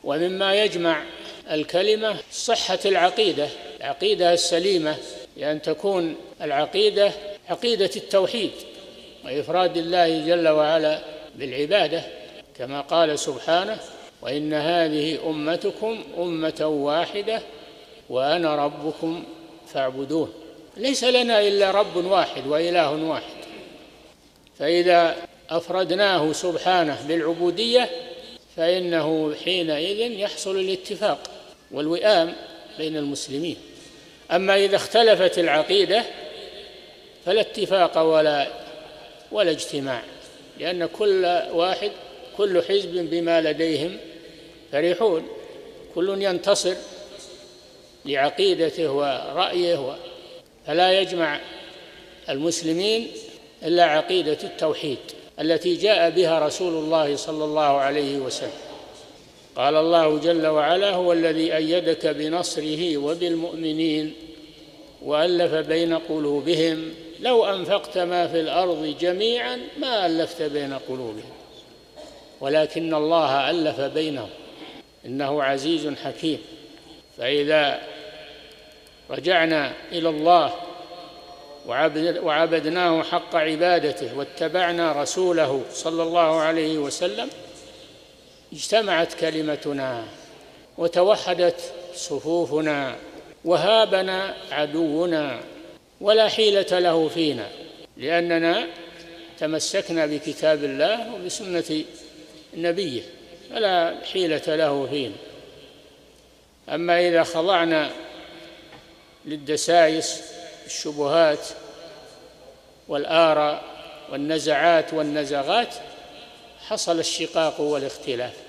ومما يجمع الكلمة صحة العقيدة السليمة، لأن تكون العقيدة عقيدة التوحيد وإفراد الله جل وعلا بالعبادة، كما قال سبحانه: وإن هذه أمتكم أمة واحدة وأنا ربكم فاعبدون. ليس لنا إلا رب واحد وإله واحد، فإذا أفردناه سبحانه بالعبودية فإنه حينئذ يحصل الاتفاق والوئام بين المسلمين. أما إذا اختلفت العقيدة فلا اتفاق ولا اجتماع، لأن كل حزب بما لديهم فرحون، كل ينتصر لعقيدته ورأيه، فلا يجمع المسلمين إلا عقيدة التوحيد التي جاء بها رسول الله صلى الله عليه وسلم. قال الله جل وعلا: هو الذي أيدك بنصره وبالمؤمنين وألف بين قلوبهم لو أنفقت ما في الأرض جميعا ما ألفت بين قلوبهم ولكن الله ألف بينهم إنه عزيز حكيم. فإذا رجعنا إلى الله وعبدناه حق عبادته واتبعنا رسوله صلى الله عليه وسلم اجتمعت كلمتنا وتوحدت صفوفنا وهابنا عدونا ولا حيلة له فينا، لأننا تمسكنا بكتاب الله وبسنة نبيه فلا حيلة له فينا. أما إذا خضعنا للدسائس الشبهات والآراء والنزعات والنزغات حصل الشقاق والاختلاف.